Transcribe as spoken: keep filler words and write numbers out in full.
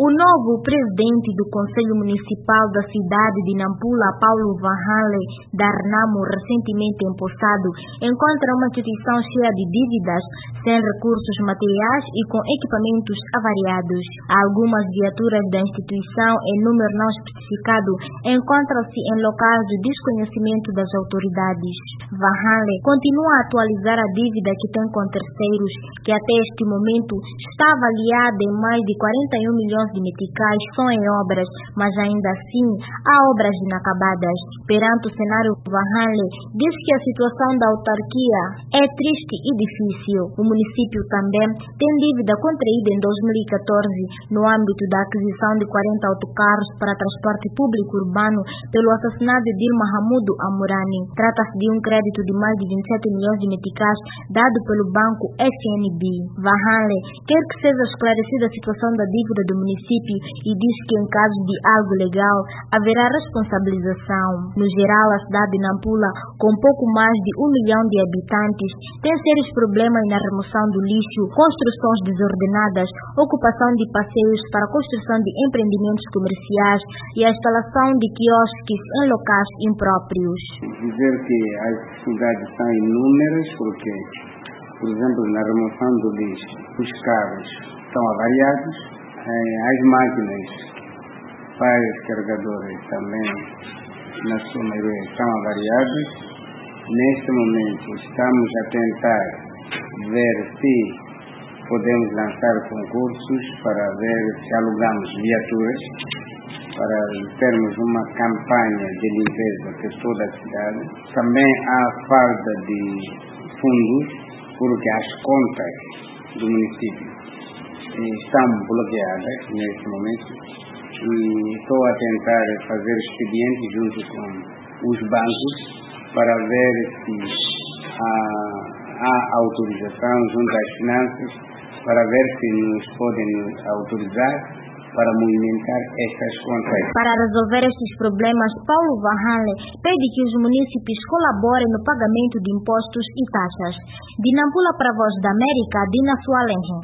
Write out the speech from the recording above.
O novo presidente do Conselho Municipal da cidade de Nampula, Paulo Vanhale Darnamo, recentemente empossado, encontra uma instituição cheia de dívidas, sem recursos materiais e com equipamentos avariados. Algumas viaturas da instituição, em número não especificado, encontram-se em locais de desconhecimento das autoridades. Vanhale continua a atualizar a dívida que tem com terceiros, que até este momento está avaliada em mais de quarenta e um milhões de meticais só em obras, mas ainda assim há obras inacabadas. Perante o cenário, Vanhale diz que a situação da autarquia é triste e difícil. O município também tem dívida contraída em dois mil e catorze no âmbito da aquisição de quarenta autocarros para transporte público urbano pelo assassinato de Dilma Hamudu Amurani. Trata-se de um crédito de mais de vinte e sete milhões de meticais dado pelo banco F N B. Vanhale quer que seja esclarecida a situação da dívida do município e diz que em caso de algo legal haverá responsabilização. No geral, a cidade de Nampula, com pouco mais de um milhão de habitantes, tem sérios problemas na remoção do lixo, construções desordenadas, ocupação de passeios para a construção de empreendimentos comerciais e a instalação de quiosques em locais impróprios. Dizer que as dificuldades são inúmeras porque, por exemplo, na remoção do lixo, os carros estão avariados, as máquinas para os carregadores também, na sua maioria, estão avariadas. Neste momento, estamos a tentar ver se podemos lançar concursos para ver se alugamos viaturas, para termos uma campanha de limpeza por toda a cidade. Também há falta de fundos, porque as contas do município estão bloqueadas neste momento e estou a tentar fazer expedientes junto com os bancos para ver se há, há autorização junto às finanças, para ver se nos podem autorizar para movimentar estas contas. Para resolver estes problemas, Paulo Vanhale pede que os munícipes colaborem no pagamento de impostos e taxas. De Nampula para a Voz da América, Dina Sualenhe.